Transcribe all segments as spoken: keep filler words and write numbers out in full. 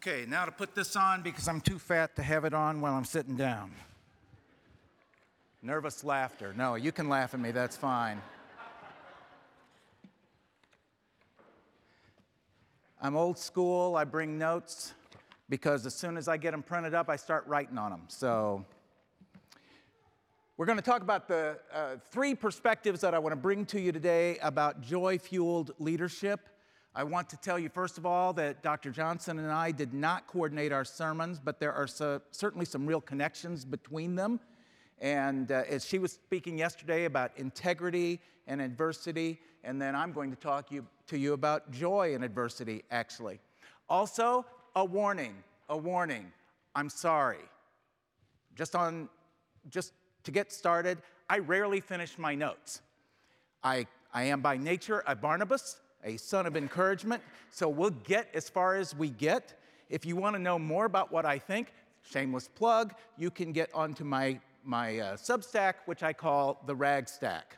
Okay, now to put this on because I'm too fat to have it on while I'm sitting down. Nervous laughter. No, you can laugh at me, that's fine. I'm old school, I bring notes because as soon as I get them printed up, I start writing on them. So we're going to talk about the uh, three perspectives that I want to bring to you today about joy-fueled leadership. I want to tell you, first of all, that Doctor Johnson and I did not coordinate our sermons, but there are so, certainly some real connections between them. And uh, as she was speaking yesterday about integrity and adversity, and then I'm going to talk you, to you about joy in adversity, actually. Also, a warning, a warning. I'm sorry. Just on, just to get started, I rarely finish my notes. I, I am by nature a Barnabas, a son of encouragement, so we'll get as far as we get. If you want to know more about what I think, shameless plug, you can get onto my, my uh, Substack, which I call the Rag Stack.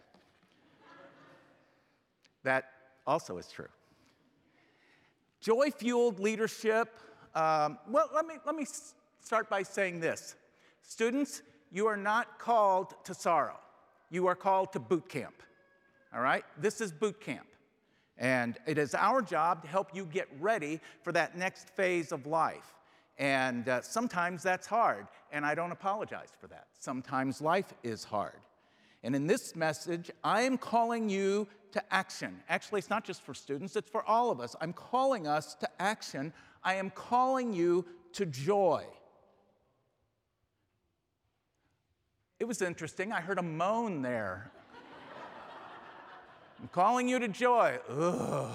That also is true. Joy-fueled leadership, um, well, let me, let me start by saying this. Students, you are not called to sorrow. You are called to boot camp, all right? This is boot camp. And it is our job to help you get ready for that next phase of life. And uh, sometimes that's hard, and I don't apologize for that. Sometimes life is hard. And in this message, I am calling you to action. Actually, it's not just for students, it's for all of us. I'm calling us to action. I am calling you to joy. It was interesting. I heard a moan there. I'm calling you to joy. Ugh. All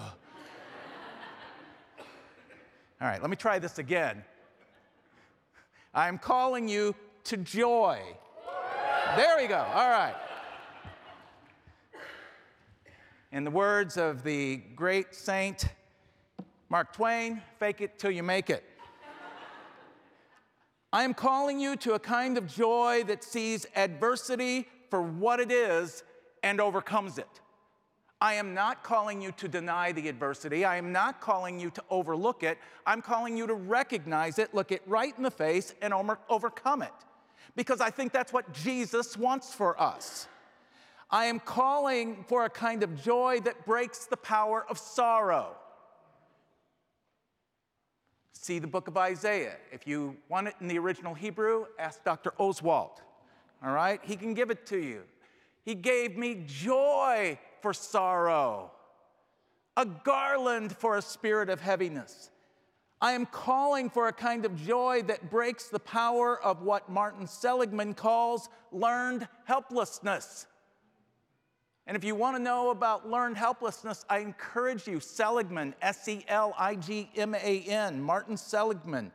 right, let me try this again. I'm calling you to joy. There we go. All right. In the words of the great saint Mark Twain, fake it till you make it. I am calling you to a kind of joy that sees adversity for what it is and overcomes it. I am not calling you to deny the adversity. I am not calling you to overlook it. I'm calling you to recognize it, look it right in the face, and over- overcome it. Because I think that's what Jesus wants for us. I am calling for a kind of joy that breaks the power of sorrow. See the book of Isaiah. If you want it in the original Hebrew, ask Doctor Oswald. All right? He can give it to you. He gave me joy for sorrow, a garland for a spirit of heaviness. I am calling for a kind of joy that breaks the power of what Martin Seligman calls learned helplessness. And if you want to know about learned helplessness, I encourage you, Seligman, S E L I G M A N, Martin Seligman.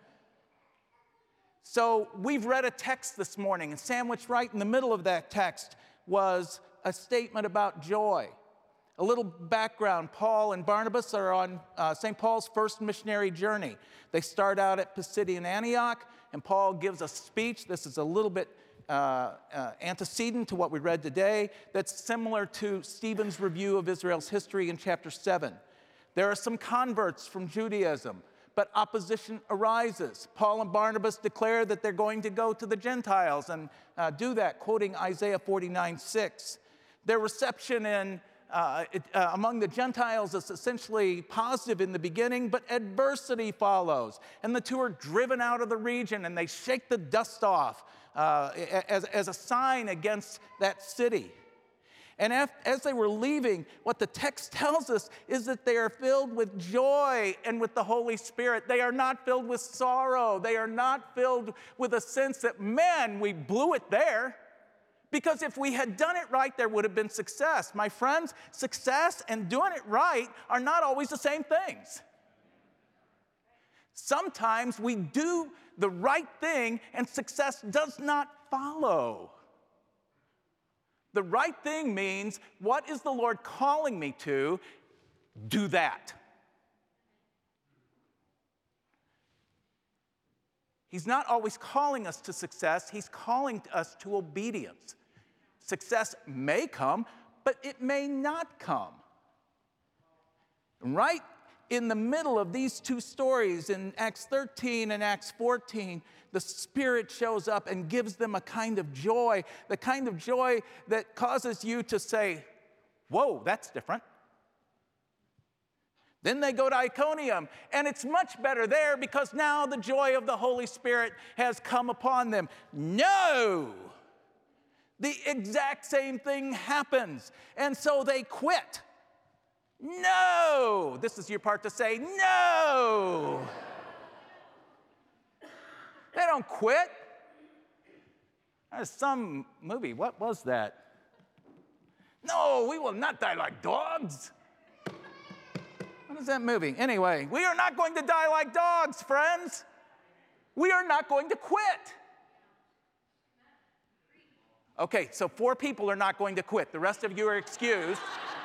So we've read a text this morning, and sandwiched right in the middle of that text was a statement about joy. A little background, Paul and Barnabas are on uh, Saint Paul's first missionary journey. They start out at Pisidian Antioch, and Paul gives a speech. This is a little bit uh, uh, antecedent to what we read today. That's similar to Stephen's review of Israel's history in chapter seven. There are some converts from Judaism, but opposition arises. Paul and Barnabas declare that they're going to go to the Gentiles and uh, do that, quoting Isaiah forty-nine six. Their reception in, uh, it, uh, among the Gentiles is essentially positive in the beginning, but adversity follows. And the two are driven out of the region, and they shake the dust off uh, as, as a sign against that city. And as they were leaving, what the text tells us is that they are filled with joy and with the Holy Spirit. They are not filled with sorrow. They are not filled with a sense that, man, we blew it there. Because if we had done it right, there would have been success. My friends, success and doing it right are not always the same things. Sometimes we do the right thing and success does not follow. The right thing means, what is the Lord calling me to? Do that. He's not always calling us to success. He's calling us to obedience. Success may come, but it may not come. Right in the middle of these two stories, in Acts thirteen and Acts fourteen, the Spirit shows up and gives them a kind of joy, the kind of joy that causes you to say, whoa, that's different. Then they go to Iconium, and it's much better there because now the joy of the Holy Spirit has come upon them. No! The exact same thing happens, and so they quit. No! This is your part to say, no! They don't quit. There's some movie, what was that? No, we will not die like dogs. What is that movie? Anyway, we are not going to die like dogs, friends. We are not going to quit. Okay, so four people are not going to quit. The rest of you are excused.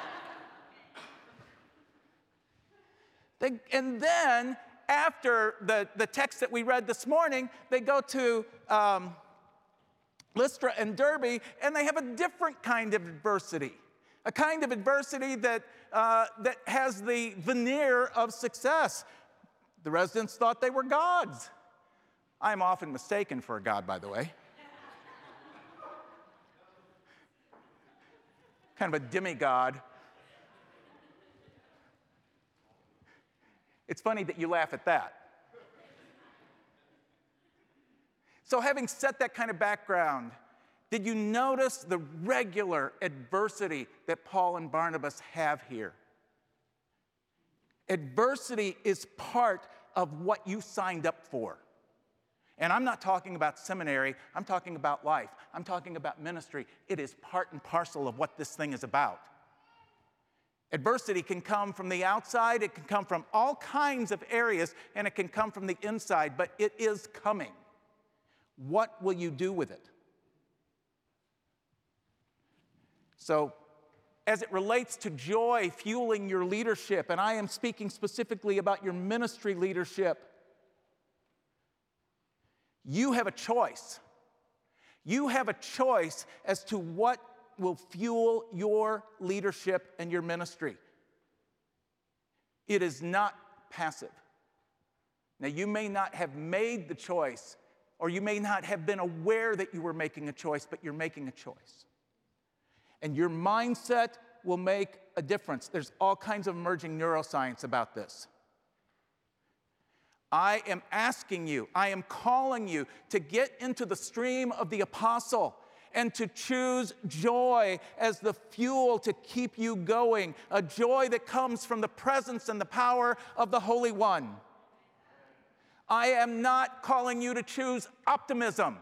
They, and then, after the, the text that we read this morning, they go to um, Lystra and Derbe, and they have a different kind of adversity. A kind of adversity that, uh, that has the veneer of success. The residents thought they were gods. I am often mistaken for a god, by the way. Kind of a demigod. It's funny that you laugh at that. So having set that kind of background, did you notice the regular adversity that Paul and Barnabas have here? Adversity is part of what you signed up for. And I'm not talking about seminary, I'm talking about life. I'm talking about ministry. It is part and parcel of what this thing is about. Adversity can come from the outside, it can come from all kinds of areas, and it can come from the inside, but it is coming. What will you do with it? So, as it relates to joy fueling your leadership, and I am speaking specifically about your ministry leadership, you have a choice. You have a choice as to what will fuel your leadership and your ministry. It is not passive. Now, you may not have made the choice, or you may not have been aware that you were making a choice, but you're making a choice. And your mindset will make a difference. There's all kinds of emerging neuroscience about this. I am asking you, I am calling you to get into the stream of the apostle and to choose joy as the fuel to keep you going, a joy that comes from the presence and the power of the Holy One. I am not calling you to choose optimism.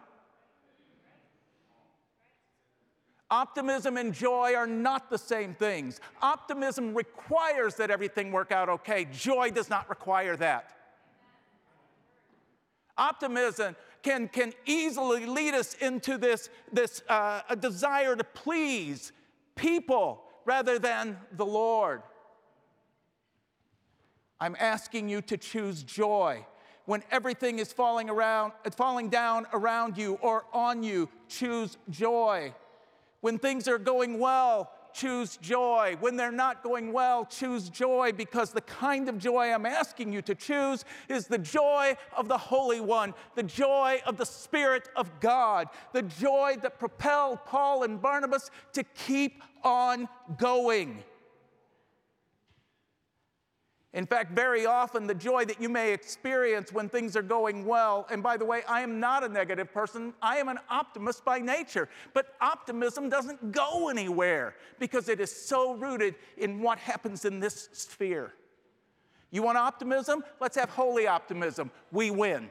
Optimism and joy are not the same things. Optimism requires that everything work out okay. Joy does not require that. Optimism can, can easily lead us into this, this uh, a desire to please people rather than the Lord. I'm asking you to choose joy. When everything is falling around, falling down around you or on you, choose joy. When things are going well, choose joy. When they're not going well, choose joy, because the kind of joy I'm asking you to choose is the joy of the Holy One, the joy of the Spirit of God, the joy that propelled Paul and Barnabas to keep on going. In fact, very often the joy that you may experience when things are going well, and by the way, I am not a negative person, I am an optimist by nature, but optimism doesn't go anywhere because it is so rooted in what happens in this sphere. You want optimism? Let's have holy optimism. We win.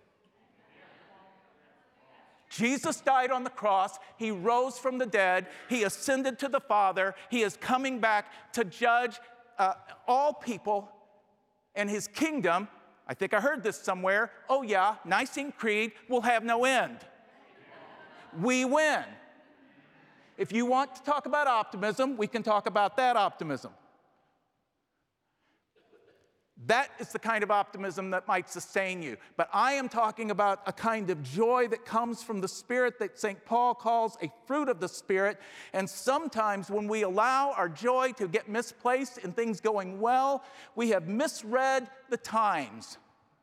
Jesus died on the cross, he rose from the dead, he ascended to the Father, he is coming back to judge uh, all people. And his kingdom, I think I heard this somewhere, oh yeah, Nicene Creed will have no end. We win. If you want to talk about optimism, we can talk about that optimism. That is the kind of optimism that might sustain you. But I am talking about a kind of joy that comes from the Spirit that Saint Paul calls a fruit of the Spirit. And sometimes when we allow our joy to get misplaced in things going well, we have misread the times.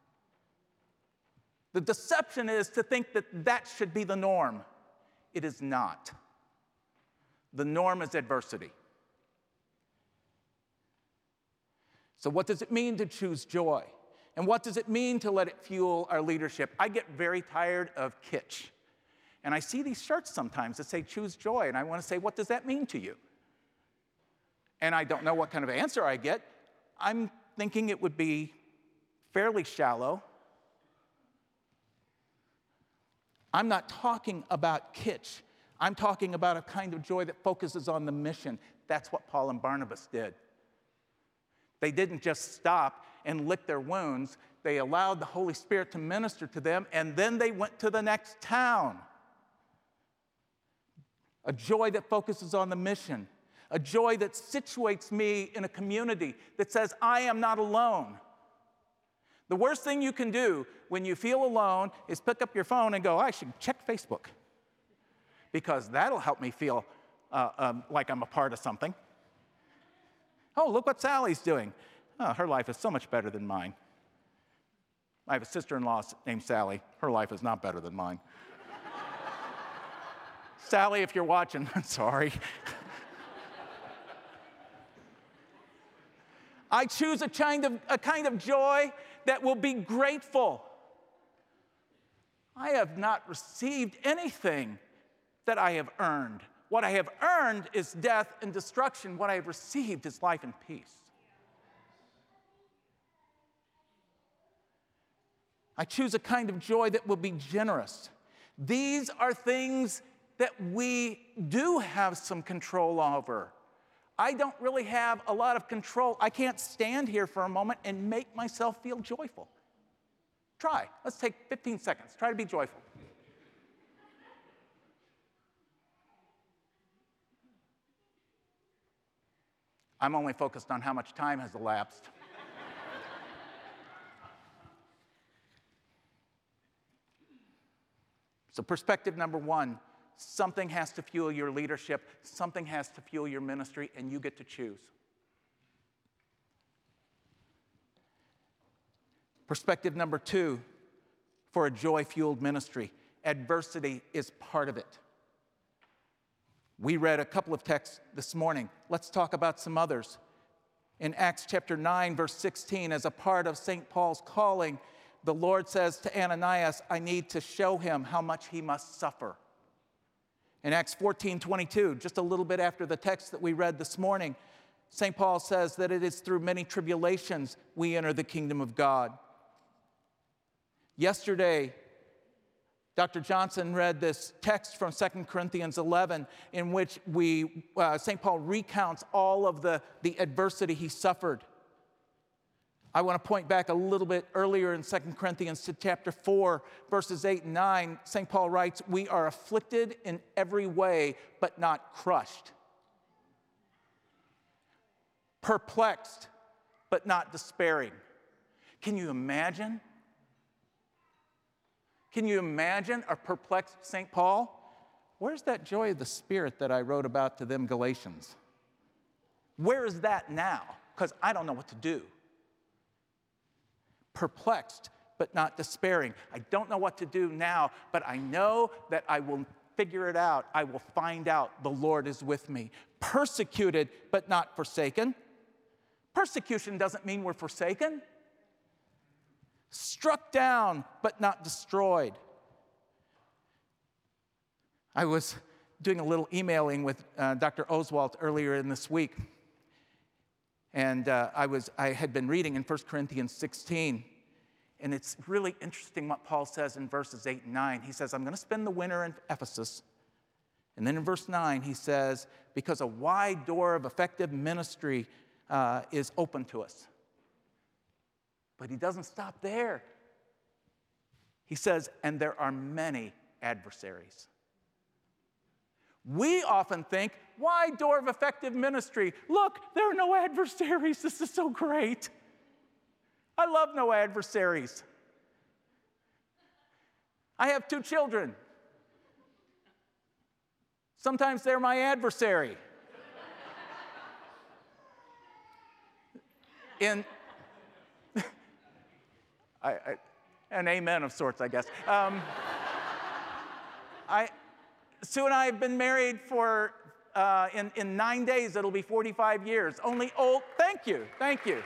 The deception is to think that that should be the norm. It is not. The norm is adversity. So what does it mean to choose joy? And what does it mean to let it fuel our leadership? I get very tired of kitsch. And I see these shirts sometimes that say choose joy, and I want to say, what does that mean to you? And I don't know what kind of answer I get. I'm thinking it would be fairly shallow. I'm not talking about kitsch. I'm talking about a kind of joy that focuses on the mission. That's what Paul and Barnabas did. They didn't just stop and lick their wounds. They allowed the Holy Spirit to minister to them, and then they went to the next town. A joy that focuses on the mission. A joy that situates me in a community that says, I am not alone. The worst thing you can do when you feel alone is pick up your phone and go, I should check Facebook, because that'll help me feel uh, um, like I'm a part of something. Oh, look what Sally's doing. Oh, her life is so much better than mine. I have a sister-in-law named Sally. Her life is not better than mine. Sally, if you're watching, I'm sorry. I choose a kind of, a kind of joy that will be grateful. I have not received anything that I have earned. What I have earned is death and destruction. What I have received is life and peace. I choose a kind of joy that will be generous. These are things that we do have some control over. I don't really have a lot of control. I can't stand here for a moment and make myself feel joyful. Try. Let's take fifteen seconds. Try to be joyful. I'm only focused on how much time has elapsed. So perspective number one, something has to fuel your leadership, something has to fuel your ministry, and you get to choose. Perspective number two, for a joy-fueled ministry, adversity is part of it. We read a couple of texts this morning. Let's talk about some others. In Acts chapter nine, verse sixteen, as a part of Saint Paul's calling, the Lord says to Ananias, I need to show him how much he must suffer. In Acts fourteen twenty-two, just a little bit after the text that we read this morning, Saint Paul says that it is through many tribulations we enter the kingdom of God. Yesterday, Doctor Johnson read this text from Second Corinthians eleven in which we, uh, Saint Paul recounts all of the, the adversity he suffered. I want to point back a little bit earlier in Second Corinthians to chapter four, verses eight and nine. Saint Paul writes, we are afflicted in every way, but not crushed. Perplexed, but not despairing. Can you imagine? Can you imagine a perplexed Saint Paul? Where's that joy of the Spirit that I wrote about to them Galatians? Where is that now? Because I don't know what to do. Perplexed, but not despairing. I don't know what to do now, but I know that I will figure it out. I will find out the Lord is with me. Persecuted, but not forsaken. Persecution doesn't mean we're forsaken. Struck down, but not destroyed. I was doing a little emailing with uh, Doctor Oswalt earlier in this week. And uh, I, was, I had been reading in First Corinthians sixteen. And it's really interesting what Paul says in verses eight and nine. He says, I'm going to spend the winter in Ephesus. And then in verse nine, he says, because a wide door of effective ministry uh, is open to us. But he doesn't stop there. He says, and there are many adversaries. We often think, wide door of effective ministry. Look, there are no adversaries. This is so great. I love no adversaries. I have two children. Sometimes they're my adversary. In I, I, an amen of sorts, I guess. Um, I, Sue and I have been married for, uh, in, in nine days, it'll be forty-five years. Only old, thank you, thank you.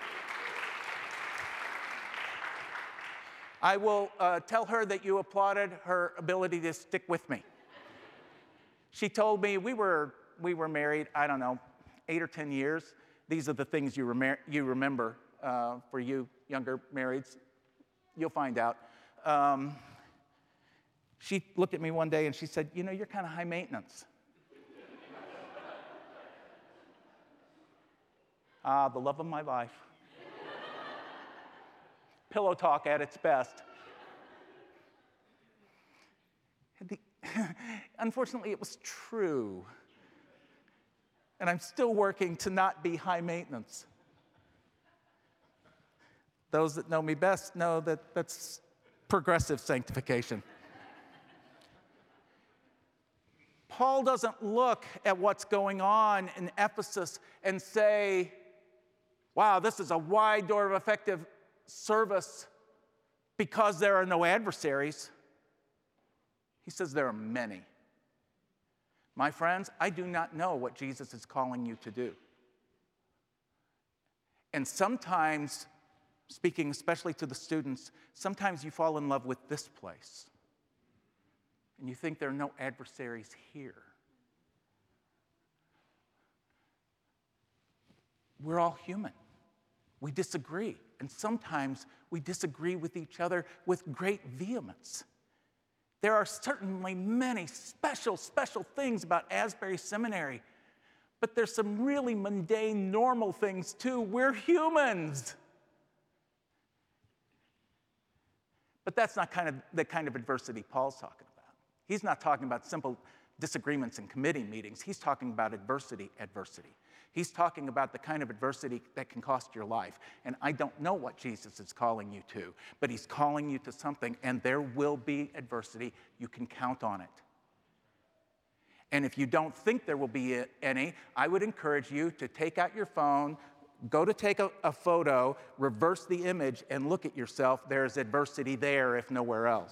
I will uh, tell her that you applauded her ability to stick with me. She told me we were, we were married, I don't know, eight or ten years. These are the things you, rem- you remember uh, for you younger marrieds. You'll find out. Um, she looked at me one day and she said, you know, you're kind of high maintenance. Ah, the love of my life. Pillow talk at its best. The, unfortunately, it was true. And I'm still working to not be high maintenance. Those that know me best know that that's progressive sanctification. Paul doesn't look at what's going on in Ephesus and say, wow, this is a wide door of effective service because there are no adversaries. He says there are many. My friends, I do not know what Jesus is calling you to do. And sometimes, speaking especially to the students, sometimes you fall in love with this place. And you think there are no adversaries here. We're all human. We disagree. And sometimes we disagree with each other with great vehemence. There are certainly many special, special things about Asbury Seminary, but there's some really mundane, normal things too. We're humans. But that's not kind of the kind of adversity Paul's talking about. He's not talking about simple disagreements in committee meetings. He's talking about adversity, adversity. He's talking about the kind of adversity that can cost your life. And I don't know what Jesus is calling you to, but he's calling you to something, and there will be adversity. You can count on it. And if you don't think there will be any, I would encourage you to take out your phone, go to take a, a photo, reverse the image, and look at yourself. There's adversity there, if nowhere else.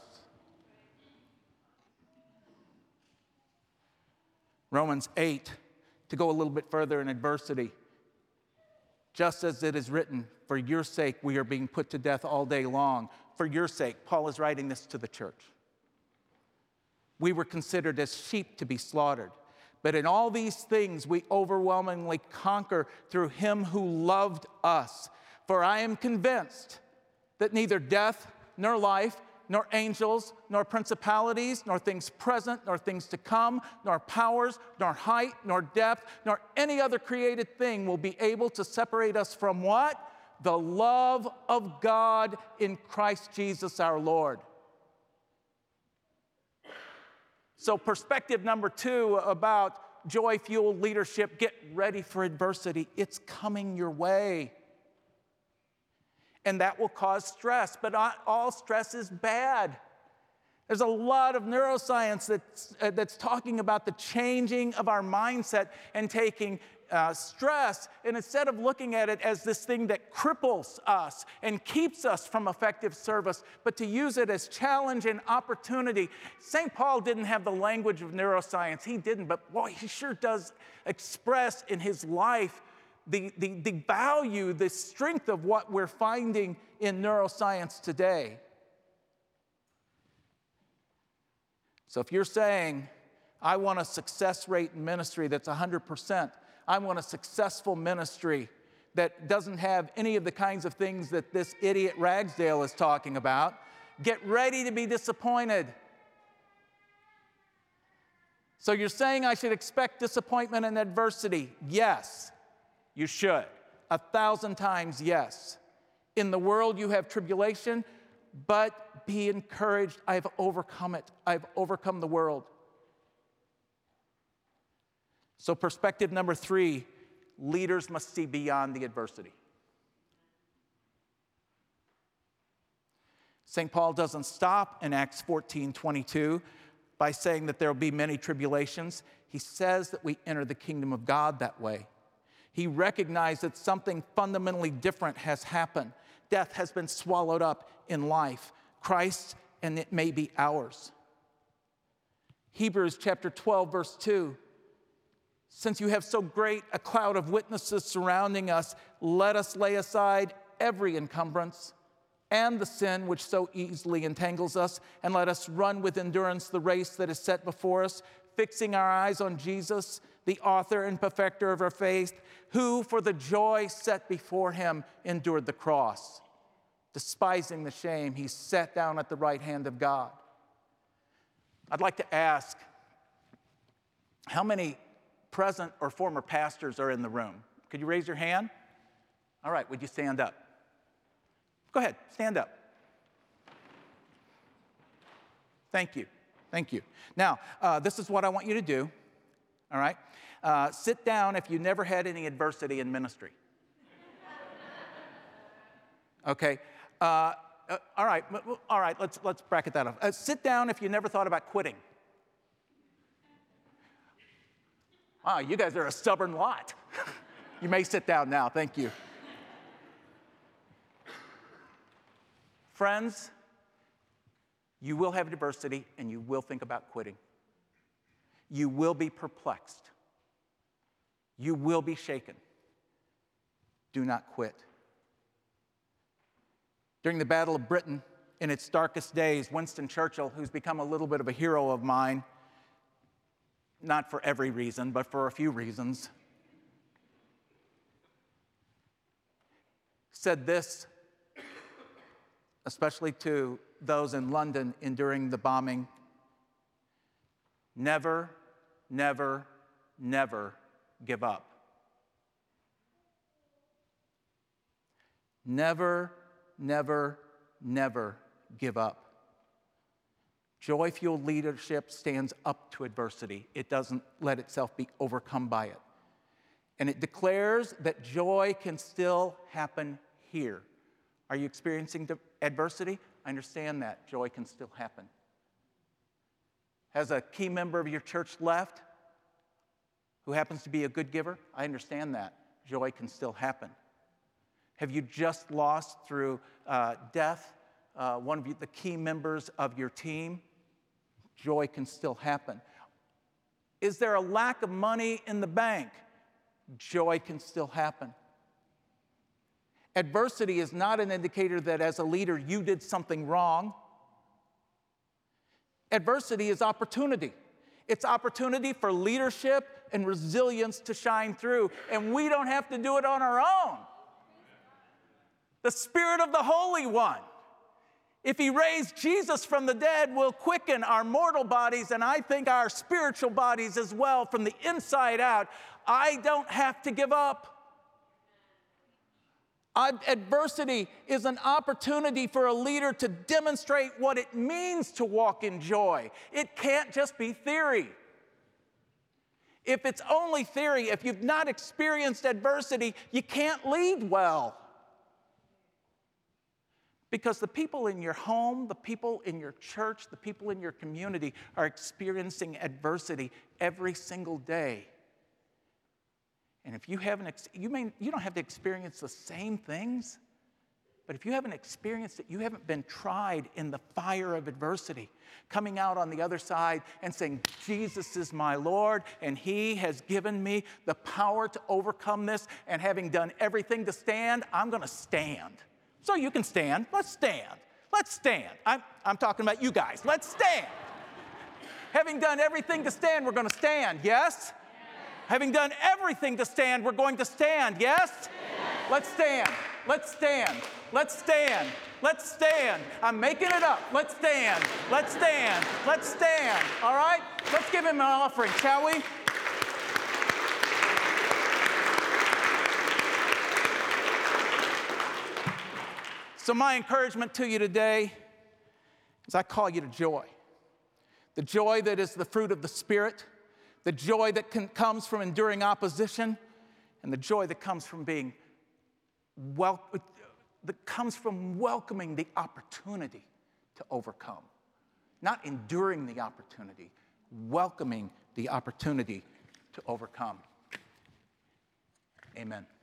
Romans eight, to go a little bit further in adversity. Just as it is written, for your sake we are being put to death all day long. For your sake, Paul is writing this to the church. We were considered as sheep to be slaughtered. But in all these things we overwhelmingly conquer through him who loved us. For I am convinced that neither death nor life, nor angels, nor principalities, nor things present, nor things to come, nor powers, nor height, nor depth, nor any other created thing will be able to separate us from what? The love of God in Christ Jesus our Lord. So perspective number two about joy-fueled leadership, get ready for adversity. It's coming your way. And that will cause stress, but not all stress is bad. There's a lot of neuroscience that's, uh, that's talking about the changing of our mindset and taking uh, stress, and instead of looking at it as this thing that cripples us and keeps us from effective service, but to use it as challenge and opportunity. Saint Paul didn't have the language of neuroscience. He didn't, but boy, he sure does express in his life The, the, the value, the strength of what we're finding in neuroscience today. So if you're saying, I want a success rate in ministry that's one hundred percent, I want a successful ministry that doesn't have any of the kinds of things that this idiot Ragsdale is talking about, get ready to be disappointed. So you're saying I should expect disappointment and adversity? Yes. You should. A thousand times yes. In the world you have tribulation, but be encouraged. I've overcome it. I've overcome the world. So perspective number three, leaders must see beyond the adversity. Saint Paul doesn't stop in Acts fourteen twenty-two by saying that there will be many tribulations. He says that we enter the kingdom of God that way. He recognized that something fundamentally different has happened. Death has been swallowed up in life. Christ, and it may be ours. Hebrews chapter twelve, verse two. Since you have so great a cloud of witnesses surrounding us, let us lay aside every encumbrance and the sin which so easily entangles us, and let us run with endurance the race that is set before us, fixing our eyes on Jesus, the author and perfecter of our faith, who for the joy set before him endured the cross. Despising the shame, he sat down at the right hand of God. I'd like to ask, how many present or former pastors are in the room? Could you raise your hand? All right, would you stand up? Go ahead, stand up. Thank you, thank you. Now, uh, this is what I want you to do, all right? Uh, sit down if you never had any adversity in ministry. Okay, uh, uh, all right, all right, let's, let's bracket that off. Uh, sit down if you never thought about quitting. Wow, you guys are a stubborn lot. You may sit down now, thank you. Friends, you will have adversity and you will think about quitting. You will be perplexed. You will be shaken. Do not quit. During the Battle of Britain, in its darkest days, Winston Churchill, who's become a little bit of a hero of mine, not for every reason, but for a few reasons, said this, especially to those in London enduring the bombing: never, never, never give up. Never, never, never give up. Joy-fueled leadership stands up to adversity. It doesn't let itself be overcome by it. And it declares that joy can still happen here. Are you experiencing adversity? I understand that. Joy can still happen. Has a key member of your church left who happens to be a good giver? I understand that. Joy can still happen. Have you just lost through uh, death uh, one of you, the key members of your team? Joy can still happen. Is there a lack of money in the bank? Joy can still happen. Adversity is not an indicator that as a leader you did something wrong. Adversity is opportunity. It's opportunity for leadership and resilience to shine through, and we don't have to do it on our own. The Spirit of the Holy One, if He raised Jesus from the dead, will quicken our mortal bodies, and I think our spiritual bodies as well, from the inside out. I don't have to give up. Adversity is an opportunity for a leader to demonstrate what it means to walk in joy. It can't just be theory. If it's only theory, if you've not experienced adversity, you can't lead well. Because the people in your home, the people in your church, the people in your community are experiencing adversity every single day. And if you haven't, you may, you don't have to experience the same things, but if you haven't experienced it, you haven't been tried in the fire of adversity, coming out on the other side and saying, Jesus is my Lord, and He has given me the power to overcome this, and having done everything to stand, I'm going to stand. So you can stand. Let's stand. Let's stand. I'm, I'm talking about you guys. Let's stand. Having done everything to stand, we're going to stand, yes? Having done everything to stand, we're going to stand, yes? Yes. Let's stand. Let's stand. Let's stand. Let's stand. I'm making it up. Let's stand. Let's stand. Let's stand. All right? Let's give Him an offering, shall we? So my encouragement to you today is I call you to joy. The joy that is the fruit of the Spirit, the joy that can, comes from enduring opposition, and the joy that comes from being wel- that comes from welcoming the opportunity to overcome. Not enduring the opportunity, welcoming the opportunity to overcome. Amen.